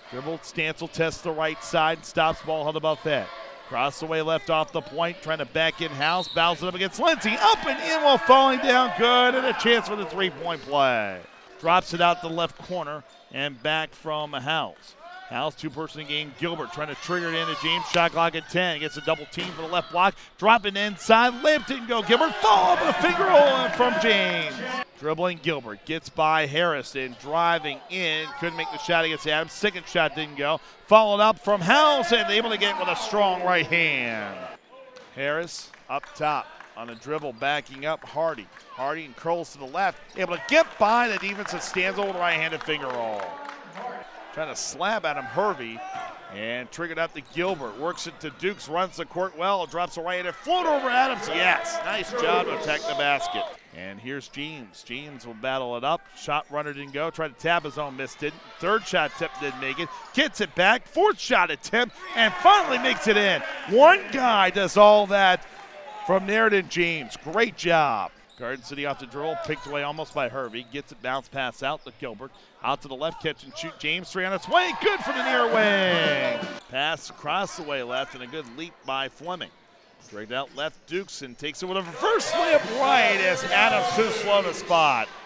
Dribbled, Stancil tests the right side, stops ball held above that. Cross away left off the point, trying to back in House, bounces it up against Lindsay, up and in while falling down, good, and a chance for the three-point play. Drops it out the left corner and back from House. House, two-person game, Gilbert trying to trigger it into James, shot clock at 10, gets a double team for the left block, dropping inside, layup didn't go, Gilbert, fall up a finger roll from James. Dribbling Gilbert, gets by Harrison, driving in, couldn't make the shot against Adams, second shot didn't go, followed up from House and able to get it with a strong right hand. Harris up top on a dribble, backing up Hardy. Hardy and curls to the left, able to get by the defense that stands over the right-handed finger roll. Trying to slab at him, Hervey, and triggered up to Gilbert. Works it to Dukes, runs the court well, drops a right-handed float over Adams. Yes, nice job to attack the basket. And here's James. James will battle it up. Shot runner didn't go. Tried to tap his own, missed it. Third shot attempt didn't make it. Gets it back. Fourth shot attempt, and finally makes it in. One guy does all that from Narratan James. Great job. Garden City off the dribble, picked away almost by Hervey. Gets it, bounce pass out to Gilbert. Out to the left, catch and shoot. James, three on its way. Good for the near wing. Pass across the way left, and a good leap by Fleming. Dragged out left, Dukes, and takes it with a reverse layup right as Adams too slow to spot.